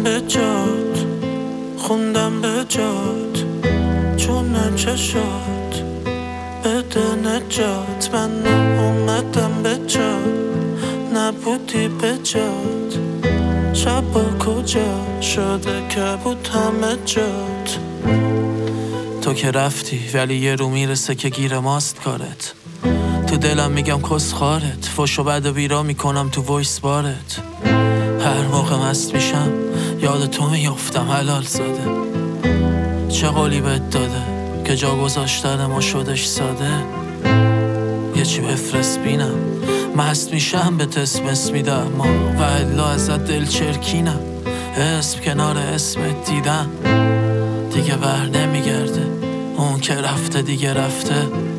موندم به جات، خوندم به جات، جون چشات بده نجات. من اومدم به جات، نبودی به جات. شب کجا شده که بود همه جات. تو که رفتی ولی یه رو میرسه که گیر ماست کارت. تو دلم میگم کس خارت، فش و بد و بیرا میکنم تو وایس بارت. هر موقع مست میشم یاد تو میافتم حلال زاده. چه قولی بهت داده که جا گذاشتن ما شدش ساده. یه چی بفرست بینم، مست میشم به اسم میدم ما و الا ازت دل چرکینم. اسم کنار اسمت دیدم دیگه بر نمیگرده. اون که رفته دیگه رفته.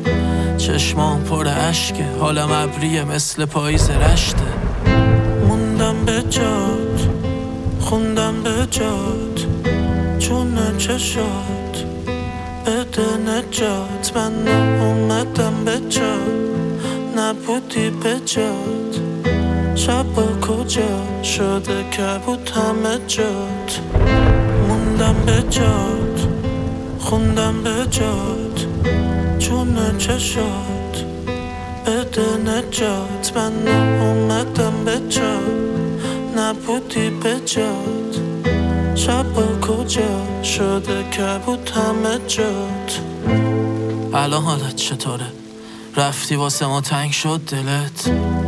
چشمام پر عشقه، حالم ابریه مثل پاییز رشته. موندم به جات، خوندم به جات، جون چشات بده نجات. من اومدم به جات، نبودی به جات. شب کجا شده که بود همه جات. موندم به جات، خوندم به جات، جون چشات بده نجات. من اومدم به جات، نبودی به جات. شب کجا شده که بود همه جات. الان حالت چطوره؟ رفتی واسه ما تنگ شد دلت؟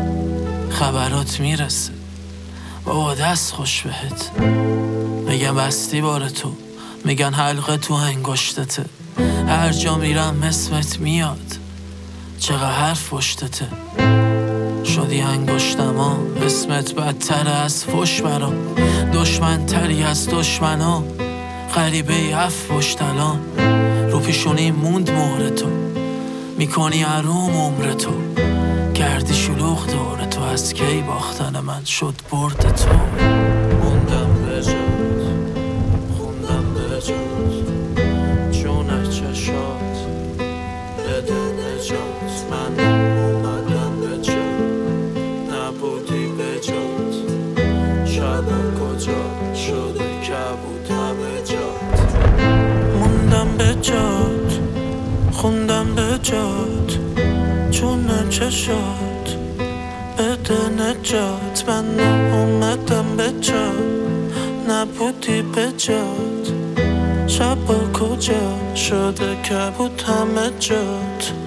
خبرات میرسه بابا دست خوش بهت. میگن بستی بار تو، میگن حلقه تو انگشتته. هر جا میرم اسمت میاد، چقدر حرف پشتته. شدی انگشتما، اسمت بدتر از فش برام. دشمن تری از دشمنا، غریبه اف پشتلان. رو پیشونی موند مهر تو، میکنی عروم عمر تو. گردی شلوغ دور تو، از کی باختن من شد برد تو. موندم به جات، خوندم به جات، جون چشات بده نجات. من اومدم به جات، نبودی به جات. شب کجا شده که بود همه جات. موندم به جات، خوندم به جات، جون چشات بده نجات. من اومدم به جات، نبودی به جات. شب کجا شده که بود همه جات.